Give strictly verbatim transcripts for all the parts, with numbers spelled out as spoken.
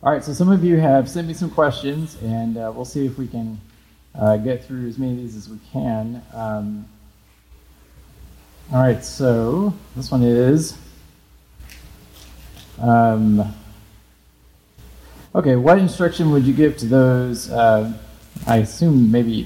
All right, so some of you have sent me some questions, and uh, we'll see if we can uh, get through as many of these as we can. Um, all right, so this one is, um, okay, what instruction would you give to those, uh, I assume maybe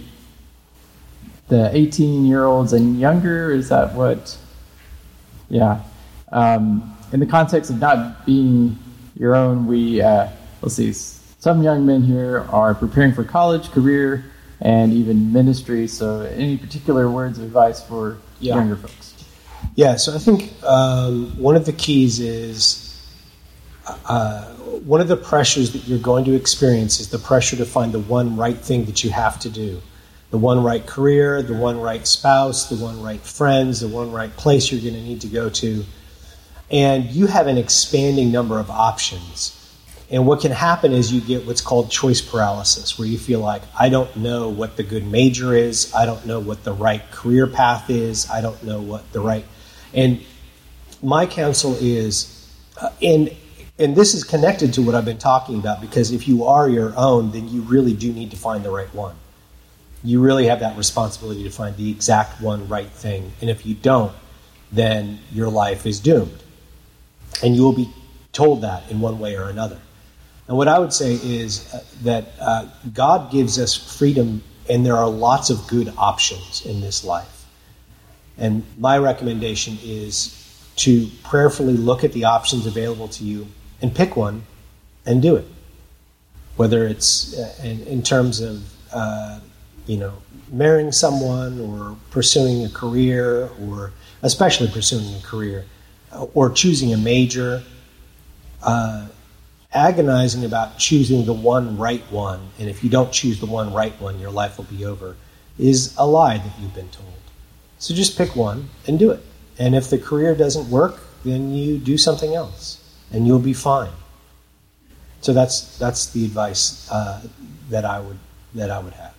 the eighteen-year-olds and younger? Is that what, yeah. Um, in the context of not being your own, we... Uh, Let's see, some young men here are preparing for college, career, and even ministry. So any particular words of advice for yeah. younger folks? Yeah, so I think um, one of the keys is, uh, one of the pressures that you're going to experience is the pressure to find the one right thing that you have to do. The one right career, the one right spouse, the one right friends, the one right place you're going to need to go to. And you have an expanding number of options. And what can happen is you get what's called choice paralysis, where you feel like, I don't know what the good major is. I don't know what the right career path is. I don't know what the right... And my counsel is, uh, and, and this is connected to what I've been talking about, because if you are your own, then you really do need to find the right one. You really have that responsibility to find the exact one right thing. And if you don't, then your life is doomed. And you will be told that in one way or another. And what I would say is uh, that uh, God gives us freedom, and there are lots of good options in this life. And my recommendation is to prayerfully look at the options available to you and pick one and do it. Whether it's uh, in, in terms of, uh, you know, marrying someone or pursuing a career, or especially pursuing a career, uh, or choosing a major, uh, agonizing about choosing the one right one, and if you don't choose the one right one, your life will be over, is a lie that you've been told. So just pick one and do it. And if the career doesn't work, then you do something else, and you'll be fine. So that's that's the advice uh, that I would that I would have.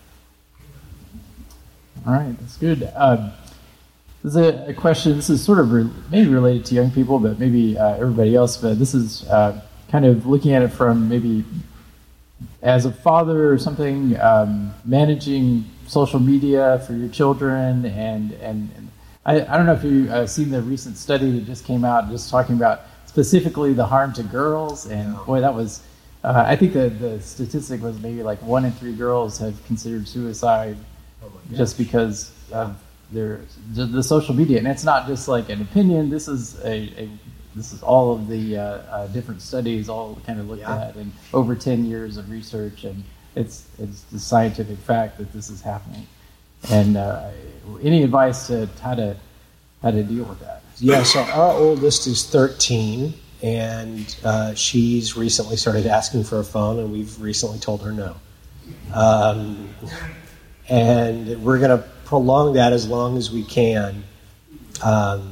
All right, that's good. Um, This is a, a question. This is sort of re- maybe related to young people, but maybe uh, everybody else. But this is uh, kind of looking at it from maybe as a father or something, um, managing social media for your children, and and, and I, I don't know if you've uh, seen the recent study that just came out, just talking about specifically the harm to girls, and boy, that was. Uh, I think the the statistic was maybe like one in three girls have considered suicide oh just because of their the, the social media, and it's not just like an opinion. This is a, a this is all of the uh, uh, different studies, all kind of looked yeah. at, and over ten years of research, and it's it's the scientific fact that this is happening. And uh, any advice to how to how to deal with that? Yeah, so our oldest is thirteen, and uh, she's recently started asking for a phone, and we've recently told her no. Um, and we're going to prolong that as long as we can. Um,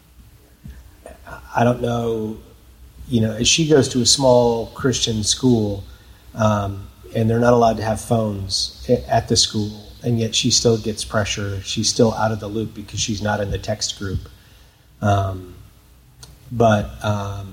I don't know, you know, as she goes to a small Christian school, um, and they're not allowed to have phones at the school, and yet she still gets pressure. She's still out of the loop because she's not in the text group. Um, but, um,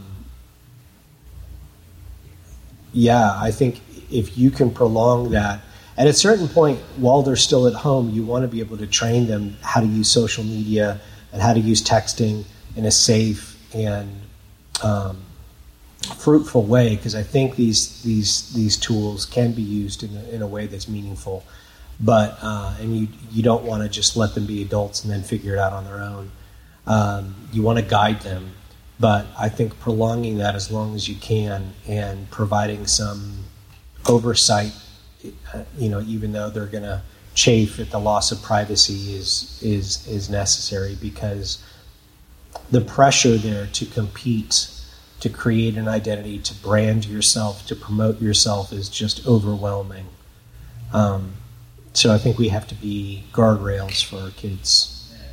yeah, I think if you can prolong that, at a certain point, while they're still at home, you want to be able to train them how to use social media and how to use texting in a safe and um, fruitful way, because I think these these these tools can be used in a, in a way that's meaningful. But uh, and you you don't want to just let them be adults and then figure it out on their own. Um, you want to guide them, but I think prolonging that as long as you can and providing some oversight, you know, even though they're going to chafe at the loss of privacy, is is is necessary, because the pressure there to compete, to create an identity, to brand yourself, to promote yourself is just overwhelming. Um, so I think we have to be guardrails for our kids.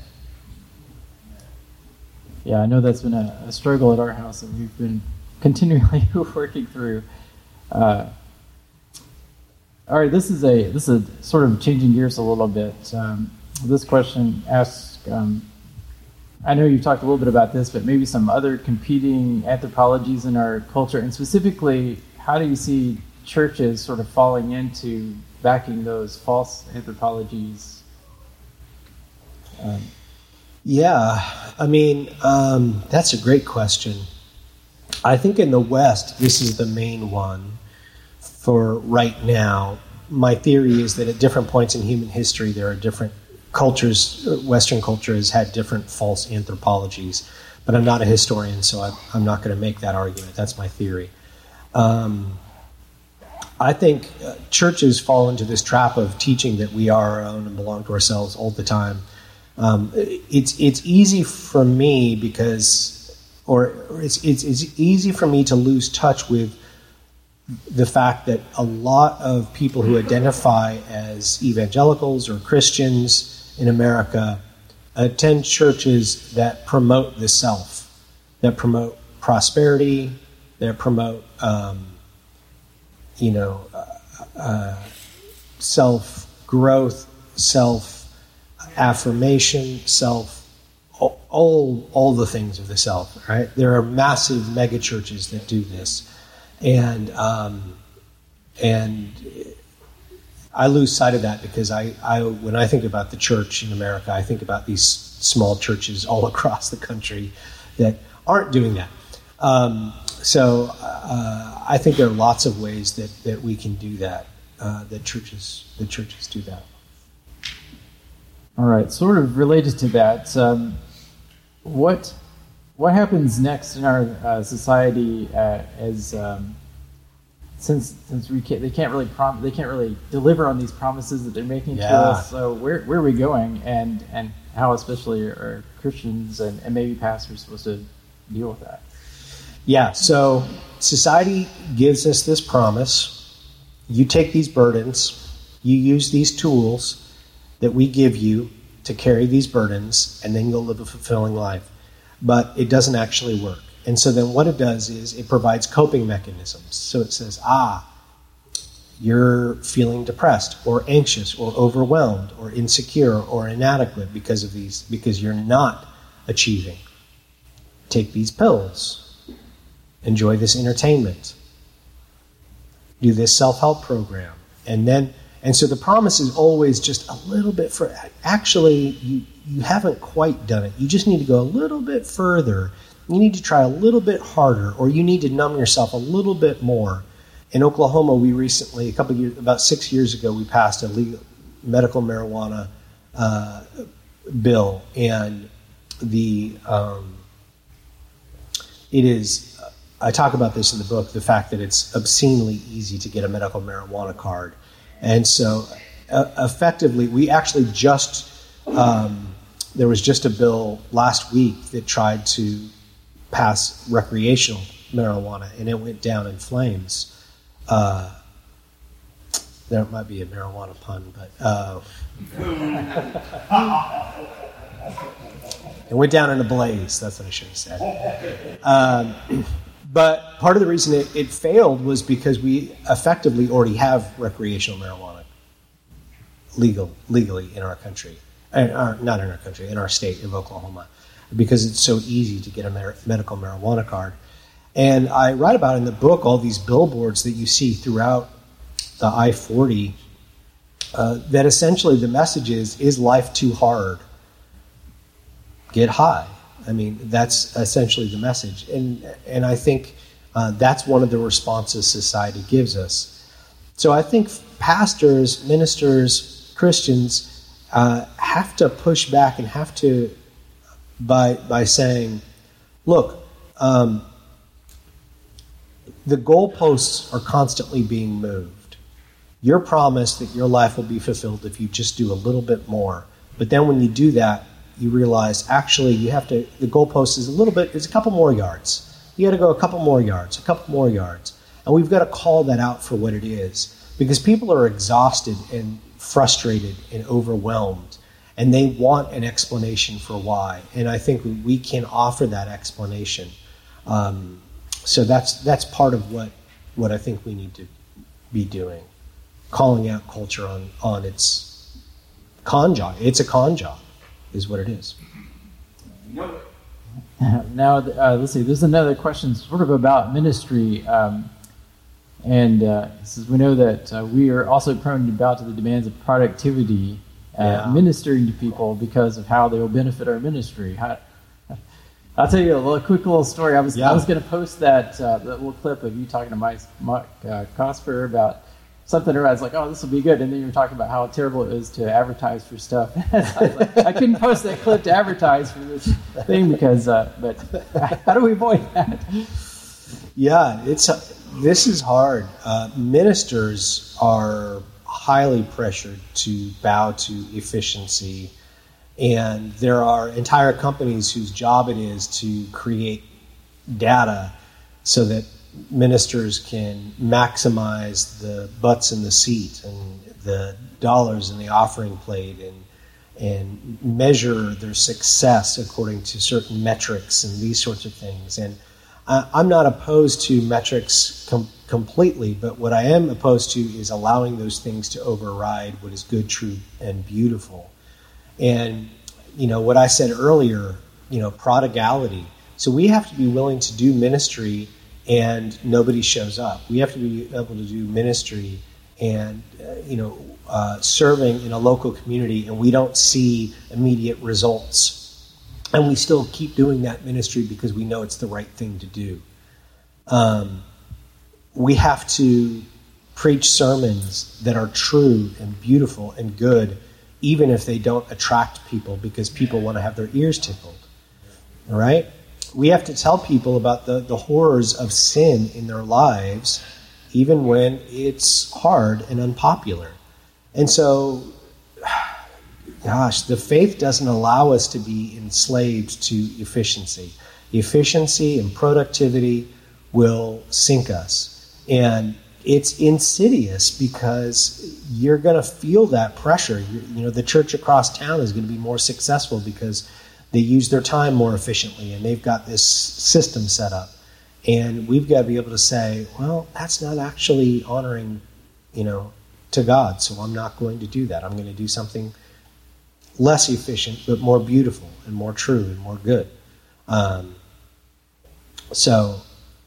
Yeah, I know that's been a, a struggle at our house that we've been continually working through. Uh, all right, this is a this is a sort of changing gears a little bit. Um, this question asks, um, I know you've talked a little bit about this, but maybe some other competing anthropologies in our culture, and specifically how do you see churches sort of falling into backing those false anthropologies? Um, yeah, I mean, um, that's a great question. I think in the West, this is the main one for right now. My theory is that at different points in human history, there are different cultures. Western culture has had different false anthropologies, but I'm not a historian, so I'm, I'm not going to make that argument. That's my theory. Um, I think uh, churches fall into this trap of teaching that we are our own and belong to ourselves all the time. Um, it's it's easy for me because, or it's, it's it's easy for me to lose touch with the fact that a lot of people who identify as evangelicals or Christians in America attend churches that promote the self, that promote prosperity, that promote, um, you know, uh, uh, self-growth, self-affirmation, self, all, all the things of the self, right? There are massive mega churches that do this. And um, and I lose sight of that because I, I when I think about the church in America, I think about these small churches all across the country that aren't doing that. Um, so uh, I think there are lots of ways that, that we can do that. Uh, that churches that churches do that. All right, sort of related to that, um, what. What happens next in our uh, society uh, as um, since since we can't, they can't really prom- they can't really deliver on these promises that they're making yeah. to us? So where where are we going, and and how especially are Christians and, and maybe pastors supposed to deal with that? Yeah. So society gives us this promise: you take these burdens, you use these tools that we give you to carry these burdens, and then you'll live a fulfilling life. But it doesn't actually work. And so then what it does is it provides coping mechanisms. So it says, ah, you're feeling depressed or anxious or overwhelmed or insecure or inadequate because of these, because you're not achieving. Take these pills. Enjoy this entertainment. Do this self-help program. And then, and so the promise is always just a little bit for, actually, you, you haven't quite done it. You just need to go a little bit further. You need to try a little bit harder, or you need to numb yourself a little bit more. In Oklahoma, we recently, a couple of years, about six years ago, we passed a legal medical marijuana uh, bill, and the um, it is. I talk about this in the book. The fact that it's obscenely easy to get a medical marijuana card, and so uh, effectively, we actually just. Um, There was just a bill last week that tried to pass recreational marijuana, and it went down in flames. Uh, there might be a marijuana pun, but uh, it went down in a blaze. That's what I should have said. Um, but part of the reason it, it failed was because we effectively already have recreational marijuana legal legally in our country. Our, not in our country, in our state of Oklahoma, because it's so easy to get a mer- medical marijuana card. And I write about in the book all these billboards that you see throughout the I forty uh, that essentially the message is, is life too hard? Get high. I mean, that's essentially the message. And, and I think uh, that's one of the responses society gives us. So I think pastors, ministers, Christians, Uh, have to push back and have to, by by saying, look, um, the goalposts are constantly being moved. You're promised that your life will be fulfilled if you just do a little bit more. But then when you do that, you realize actually you have to, the goalpost is a little bit, it's a couple more yards. You got to go a couple more yards, a couple more yards. And we've got to call that out for what it is. Because people are exhausted and frustrated and overwhelmed, and they want an explanation for why. And I think we can offer that explanation. Um, so that's that's part of what what I think we need to be doing, calling out culture on on its con job. It's a con job, is what it is. Now, uh, let's see. There's another question, sort of about ministry. Um, And uh, he says, we know that uh, we are also prone to bow to the demands of productivity, uh, Yeah. ministering to people because of how they will benefit our ministry. How, I'll tell you a little, quick little story. I was Yeah. I was going to post that uh, that little clip of you talking to Mike, Mike uh, Cosper about something, or I was like, oh, this will be good. And then you were talking about how terrible it is to advertise for stuff. I, was like, I couldn't post that clip to advertise for this thing because, uh, but how do we avoid that? Yeah, it's this is hard. Uh, ministers are highly pressured to bow to efficiency, and there are entire companies whose job it is to create data so that ministers can maximize the butts in the seat and the dollars in the offering plate and and measure their success according to certain metrics and these sorts of things. And I, I'm not opposed to metrics com- completely, but what I am opposed to is allowing those things to override what is good, true, and beautiful. And, you know, what I said earlier, you know, prodigality. So we have to be willing to do ministry and nobody shows up. We have to be able to do ministry and, uh, you know, uh, serving in a local community, and we don't see immediate results. And we still keep doing that ministry because we know it's the right thing to do. Um, we have to preach sermons that are true and beautiful and good, even if they don't attract people, because people want to have their ears tickled. All right? We have to tell people about the, the horrors of sin in their lives, even when it's hard and unpopular. And so, gosh, the faith doesn't allow us to be enslaved to efficiency. Efficiency and productivity will sink us. And it's insidious because you're going to feel that pressure. You, you know, the church across town is going to be more successful because they use their time more efficiently and they've got this system set up. And we've got to be able to say, well, that's not actually honoring, you know, to God, so I'm not going to do that. I'm going to do something less efficient, but more beautiful and more true and more good. Um, so,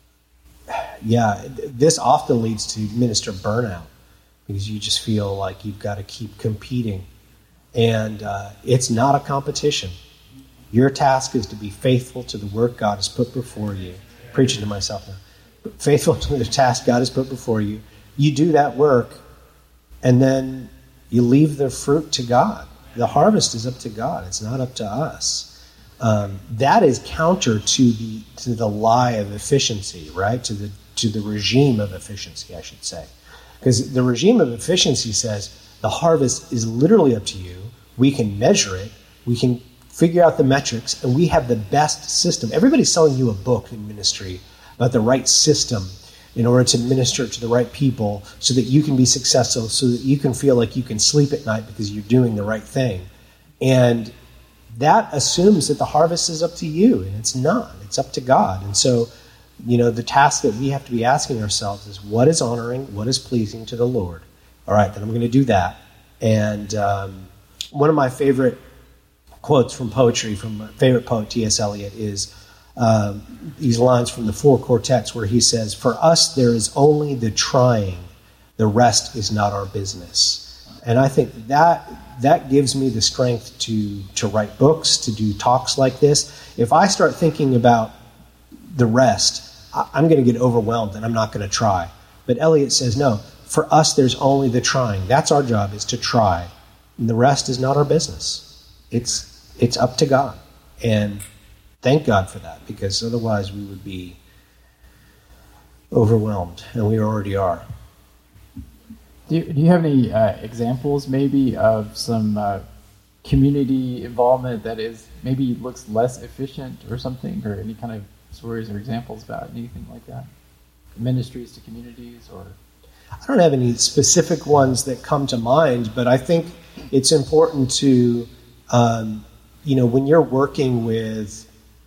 yeah, this often leads to minister burnout because you just feel like you've got to keep competing. And uh, it's not a competition. Your task is to be faithful to the work God has put before you. I'm preaching to myself now. Faithful to the task God has put before you. You do that work, and then you leave the fruit to God. The harvest is up to God. It's not up to us. Um, that is counter to the to the lie of efficiency, right? To the to the regime of efficiency, I should say. Because the regime of efficiency says the harvest is literally up to you. We can measure it. We can figure out the metrics, and we have the best system. Everybody's selling you a book in ministry about the right system in order to minister to the right people so that you can be successful, so that you can feel like you can sleep at night because you're doing the right thing. And that assumes that the harvest is up to you, and it's not. It's up to God. And so, you know, the task that we have to be asking ourselves is, what is honoring, what is pleasing to the Lord? All right, then I'm going to do that. And um, one of my favorite quotes from poetry, from my favorite poet, T S Eliot, is Um, these lines from the Four Quartets where he says, "For us there is only the trying, the rest is not our business." And I think that that gives me the strength to to write books, to do talks like this. If I start thinking about the rest, I, I'm going to get overwhelmed and I'm not going to try. But Eliot says, no, for us there's only the trying. That's our job, is to try. And the rest is not our business. It's it's up to God. And thank God for that, because otherwise we would be overwhelmed, and we already are. Do you, do you have any uh, examples maybe of some uh, community involvement that is maybe looks less efficient or something, or any kind of stories or examples about anything like that? Ministries to communities, or? I don't have any specific ones that come to mind, but I think it's important to, um, you know, when you're working with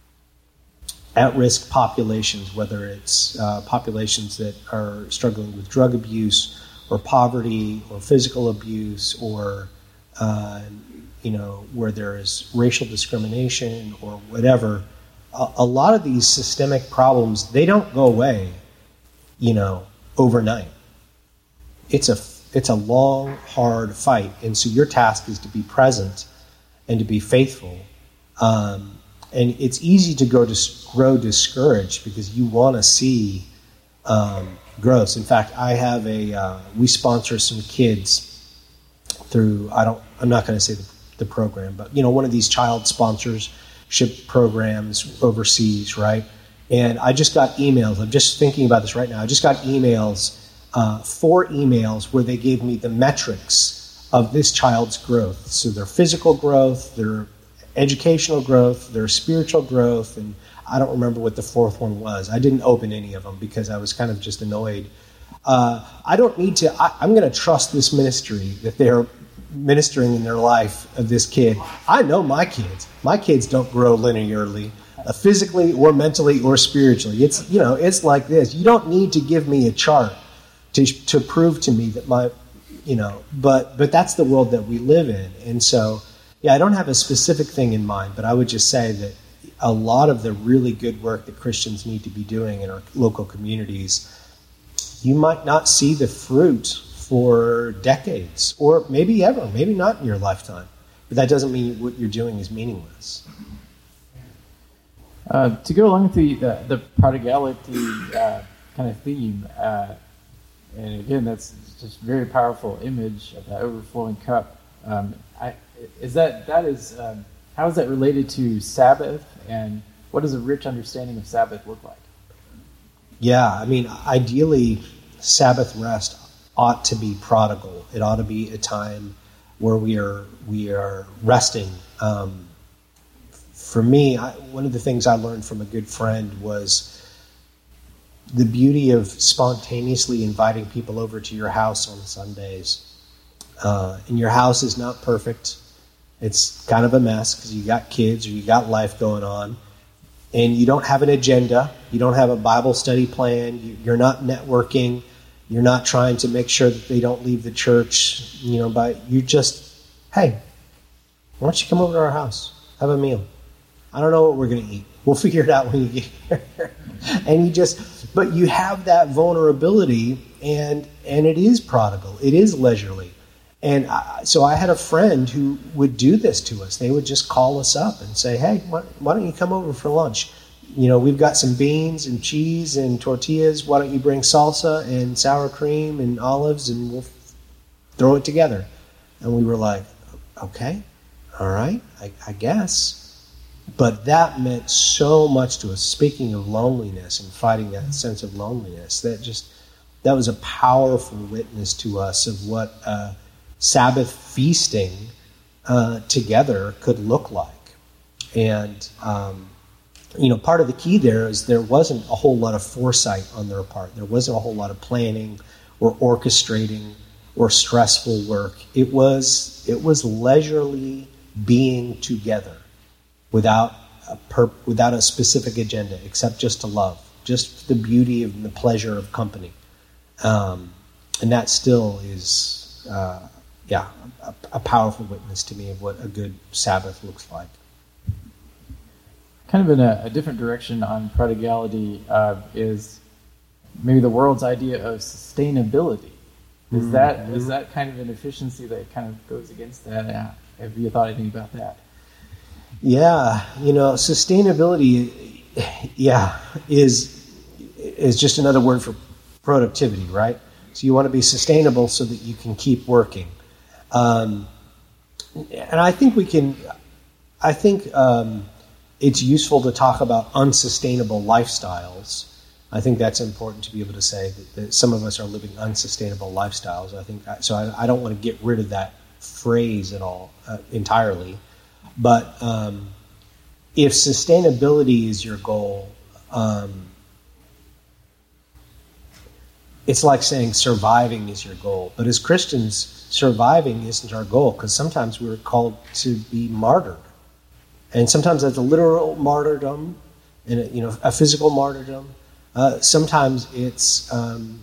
at-risk populations, whether it's uh, populations that are struggling with drug abuse or poverty or physical abuse, or uh, you know, where there is racial discrimination or whatever, a, a lot of these systemic problems, they don't go away, you know, overnight. It's a it's a long, hard fight, and so your task is to be present and to be faithful. Um, and it's easy to grow dis- grow discouraged because you want to see um, growth. In fact, I have a uh, we sponsor some kids through I don't I'm not going to say the, the program, but you know one of these child sponsorship programs overseas, right? And I just got emails. I'm just thinking about this right now. I just got emails. Uh, four emails where they gave me the metrics of this child's growth. So their physical growth, their educational growth, their spiritual growth, and I don't remember what the fourth one was. I didn't open any of them because I was kind of just annoyed. Uh, I don't need to, I, I'm going to trust this ministry that they're ministering in their life of this kid. I know my kids. My kids don't grow linearly, uh, physically or mentally or spiritually. It's, you know, it's like this. You don't need to give me a chart To, to prove to me that my, you know, but but that's the world that we live in. And so, yeah, I don't have a specific thing in mind, but I would just say that a lot of the really good work that Christians need to be doing in our local communities, you might not see the fruit for decades or maybe ever, maybe not in your lifetime. But that doesn't mean what you're doing is meaningless. Uh, to go along with the, the, the prodigality uh, kind of theme, uh, and again, that's just a very powerful image of that overflowing cup. Um, I, is that that is um, how is that related to Sabbath, and what does a rich understanding of Sabbath look like? Yeah, I mean, ideally, Sabbath rest ought to be prodigal. It ought to be a time where we are we are resting. Um, for me, I, one of the things I learned from a good friend was the beauty of spontaneously inviting people over to your house on Sundays. Uh, and your house is not perfect. It's kind of a mess because you got kids or you got life going on. And you don't have an agenda. You don't have a Bible study plan. You, you're not networking. You're not trying to make sure that they don't leave the church. You know, by you just, hey, why don't you come over to our house? Have a meal. I don't know what we're going to eat. We'll figure it out when you get here. And you just, but you have that vulnerability, and and it is prodigal. It is leisurely. And I, so I had a friend who would do this to us. They would just call us up and say, hey, why, why don't you come over for lunch? You know, we've got some beans and cheese and tortillas. Why don't you bring salsa and sour cream and olives, and we'll throw it together. And we were like, okay, all right, I, I guess. But that meant so much to us. Speaking of loneliness and fighting that sense of loneliness, that just that was a powerful witness to us of what uh, Sabbath feasting uh, together could look like. And um, you know, part of the key there is there wasn't a whole lot of foresight on their part. There wasn't a whole lot of planning or orchestrating or stressful work. It was it was leisurely being together. Without a perp, without a specific agenda, except just to love, just the beauty and the pleasure of company, um, and that still is, uh, yeah, a, a powerful witness to me of what a good Sabbath looks like. Kind of in a, a different direction on prodigality uh, is maybe the world's idea of sustainability. Is mm-hmm. that is that kind of an efficiency that kind of goes against that? Yeah. Have you thought anything about that? Yeah, you know, sustainability, yeah, is is just another word for productivity, right? So you want to be sustainable so that you can keep working. Um, and I think we can, I think um, it's useful to talk about unsustainable lifestyles. I think that's important to be able to say that, that some of us are living unsustainable lifestyles. I think so. I, I don't want to get rid of that phrase at all uh, entirely. But um, if sustainability is your goal, um, it's like saying surviving is your goal. But as Christians, surviving isn't our goal, because sometimes we're called to be martyred. And sometimes that's a literal martyrdom, and a, you know, a physical martyrdom. Uh, sometimes it's, um,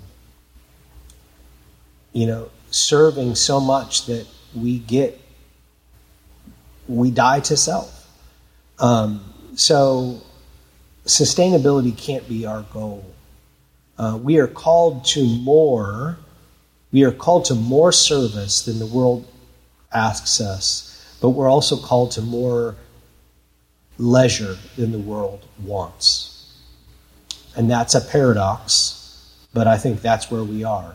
you know, serving so much that we get, we die to self. Um, so sustainability can't be our goal. Uh, we are called to more. We are called to more service than the world asks us, but we're also called to more leisure than the world wants. And that's a paradox, but I think that's where we are.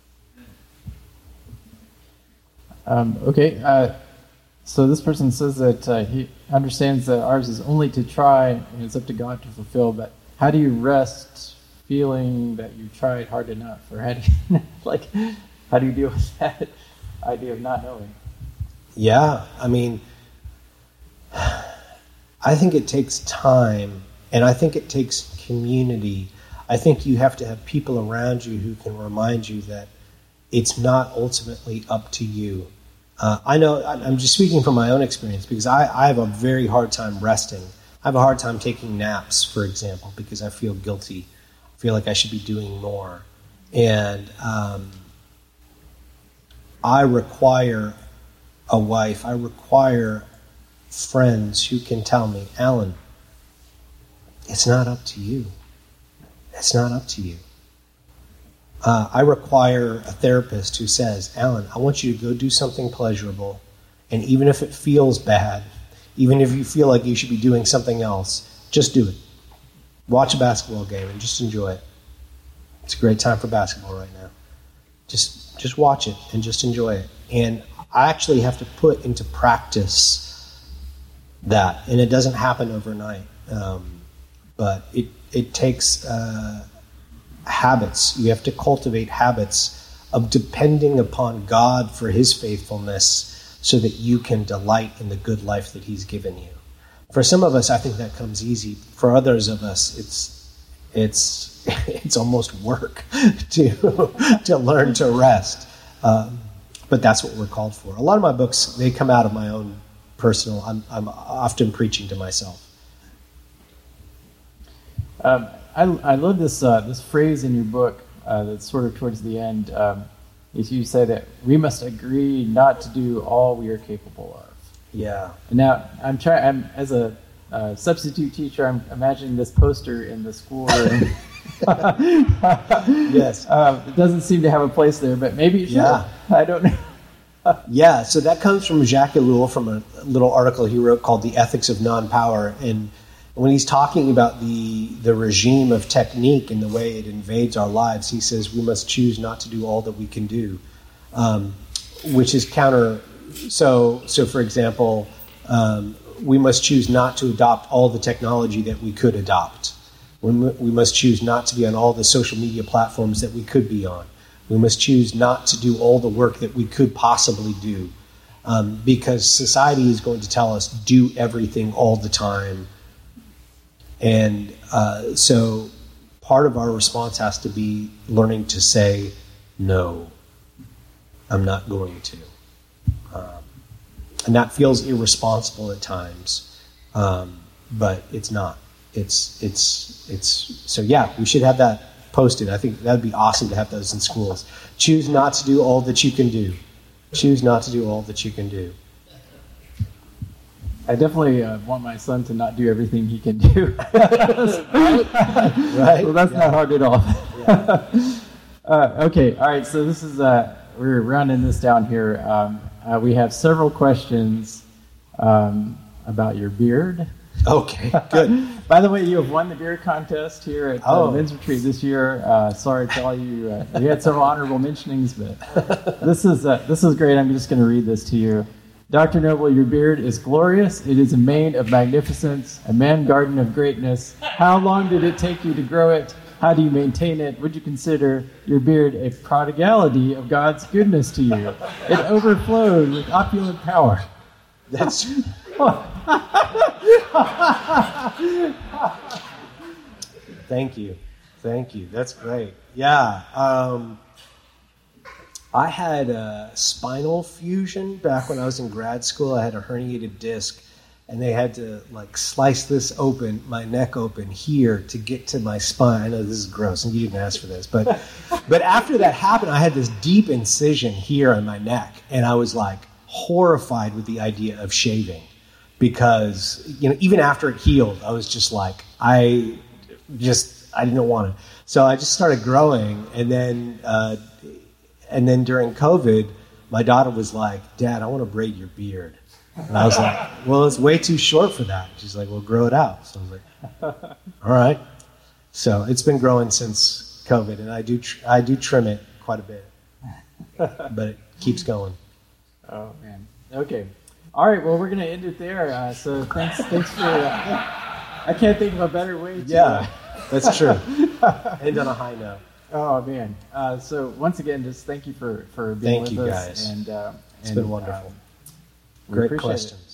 Um, okay, uh, so this person says that uh, he understands that ours is only to try and it's up to God to fulfill, but how do you rest feeling that you tried hard enough? Or how do you, like, how do you deal with that idea of not knowing? Yeah, I mean, I think it takes time, and I think it takes community. I think you have to have people around you who can remind you that it's not ultimately up to you. Uh, I know, I'm just speaking from my own experience, because I, I have a very hard time resting. I have a hard time taking naps, for example, because I feel guilty. I feel like I should be doing more. And um, I require a wife, I require friends who can tell me, Alan, it's not up to you. It's not up to you. Uh, I require a therapist who says, Alan, I want you to go do something pleasurable, and even if it feels bad, even if you feel like you should be doing something else, just do it. Watch a basketball game and just enjoy it. It's a great time for basketball right now. Just, just watch it and just enjoy it. And I actually have to put into practice that, and it doesn't happen overnight. Um, but it it takes uh, habits. You have to cultivate habits of depending upon God for His faithfulness, so that you can delight in the good life that He's given you. For some of us, I think that comes easy. For others of us, it's it's it's almost work to to learn to rest. Um, but that's what we're called for. A lot of my books, they come out of my own personal. I'm I'm often preaching to myself. Um, I I love this uh, this phrase in your book uh, that's sort of towards the end. Um, is you say that we must agree not to do all we are capable of. Yeah. Now I'm trying. I'm as a uh, substitute teacher. I'm imagining this poster in the schoolroom. Yes. Um, it doesn't seem to have a place there, but maybe it should. Yeah. I don't know. Yeah, so that comes from Jacques Ellul, from a little article he wrote called The Ethics of Non-Power. And when he's talking about the the regime of technique and the way it invades our lives, he says we must choose not to do all that we can do, um, which is counter. So, so for example, um, we must choose not to adopt all the technology that we could adopt. We, we must choose not to be on all the social media platforms that we could be on. We must choose not to do all the work that we could possibly do, um, because society is going to tell us do everything all the time. And uh, so part of our response has to be learning to say, no, I'm not going to. Um, and that feels irresponsible at times, um, but it's not. It's, it's, it's, so yeah, we should have that posted. I think that'd be awesome to have those in schools. Choose not to do all that you can do. Choose not to do all that you can do. I definitely uh, want my son to not do everything he can do. Right? Right? Well, that's yeah. not hard at all. Yeah. uh, okay, all right, so this is, uh, we're rounding this down here. Um, uh, we have several questions um, about your beard. Okay, good. By the way, you have won the beard contest here at uh, Oh. Men's Retreat this year. Uh, sorry to tell you, uh, we had several honorable mentionings, but this is uh, this is great. I'm just going to read this to you. Doctor Noble, your beard is glorious. It is a mane of magnificence, a man garden of greatness. How long did it take you to grow it? How do you maintain it? Would you consider your beard a prodigality of God's goodness to you? It overflowed with opulent power. That's Thank you. Thank you. That's great. Yeah. Um, I had a spinal fusion back when I was in grad school. I had a herniated disc, and they had to like slice this open, my neck open here, to get to my spine. I know this is gross, and you didn't ask for this, but but after that happened, I had this deep incision here on my neck, and I was like horrified with the idea of shaving, because you know even after it healed, I was just like I just I didn't want to. So I just started growing, and then uh, and then during COVID, my daughter was like, "Dad, I want to braid your beard." And I was like, "Well, it's way too short for that." She's like, "Well, grow it out." So I was like, "All right." So it's been growing since COVID, and I do tr- I do trim it quite a bit, but it keeps going. Oh man. Okay. All right. Well, we're gonna end it there. Uh, so thanks. Thanks for. Uh, I can't think of a better way. To, Yeah, uh, that's true. End on a high note. Oh man. Uh, so once again, just thank you for for being Thank with you us. guys. And uh, It's and, been wonderful. Um, we Great appreciate questions. it.